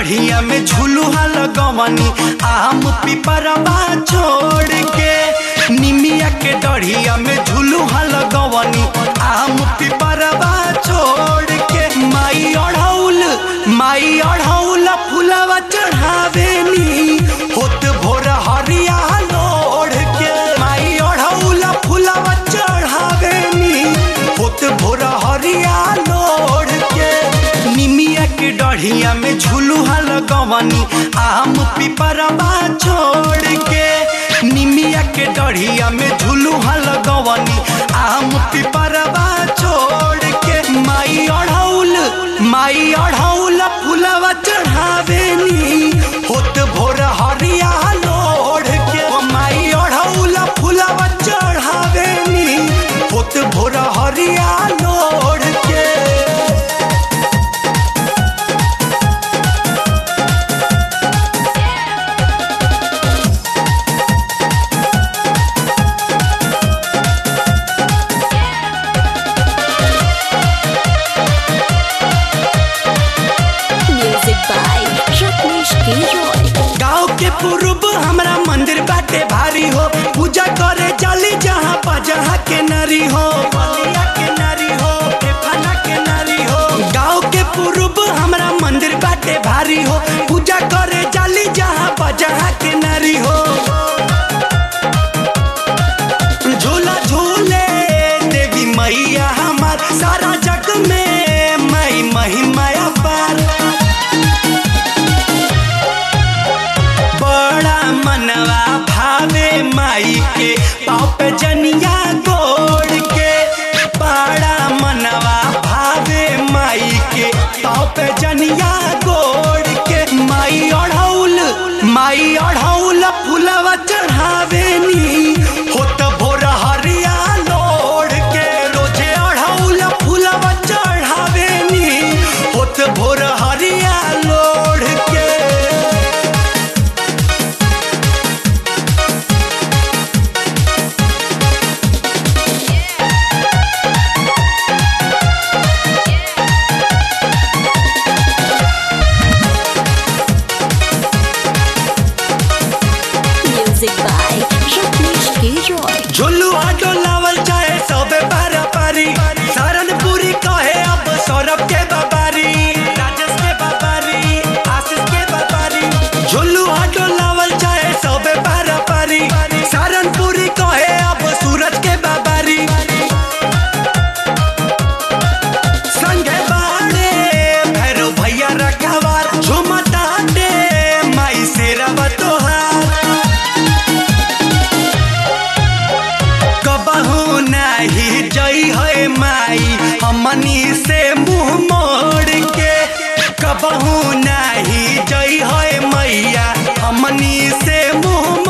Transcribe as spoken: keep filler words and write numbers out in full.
डढ़िया में झुलुहा लगवनी आम पिपरवा छोड़ के। निमिया के डढ़िया में झुलुहा लगवनी आम पिपरवा छोड़ के। माई अढ़ौल माई अढ़ौल फुलवा चढ़ावेनी होत भोर हरिया लोढ़ के। माई अढ़ौल फुलवा चढ़ावेनी होत भोर हरिया लोढ़ के। निमिया के डढ़िया में झुलुहा लगवनी आम पिपरवा छोड़ के। निमिया के डढ़िया में झुलुहा लगवनी आम पिपरवा छोड़ के। माई अढ़ौल माई अढ़ौल फुलवा चढ़ावेनी होत भोर हरिया लोढ़ के। माई अढ़ौल फुलवा चढ़ावेनी होत भोर हरिया लोढ़ के। गाँव के पूर्व हमरा मंदिर बाटे भारी हो। पूजा करे चली जहाँ पजहा के नारी हो के नारी हो फना के नारी हो। गाँव के पूर्व हमरा मंदिर बाटे भारी हो। पूजा करे चली जहाँ पजहा के नारी हो। झूला झूले देवी मैया हमार सारा जग में मई महिमा पार। मनवा भावे माई के पाँव पे जनिया गोड़ के। बड़ा मनवा भावे माई के पाँव पे जनिया गोड़ के। माई अढ़ौल माई अढ़ौल फुलवा चढ़ावेनी होत भोर हरिया लोढ़ के। रोजे अढ़ौल फुलवा चढ़ावेनी होत भोर हरिया लोढ़ के। झुलुहा डोलावल चाहे सबे पारा पारी। सरनपुरी कहे अब सौरभ के बाबारी राजेश के बाबारी आशीष के बाबारी। झुलुहा डोलावल चाहे सबे पारा पारी। सरनपुरी कहे अब सूरज के बाबारी। संगे बाड़े भैरव भैया रखवार झुमता दे माई शेरा बतोहार। कबहू नहीं जई है माई हमनी से मुंह मोड़ के। कबहू नहीं जई है मैया हमनी से मुंह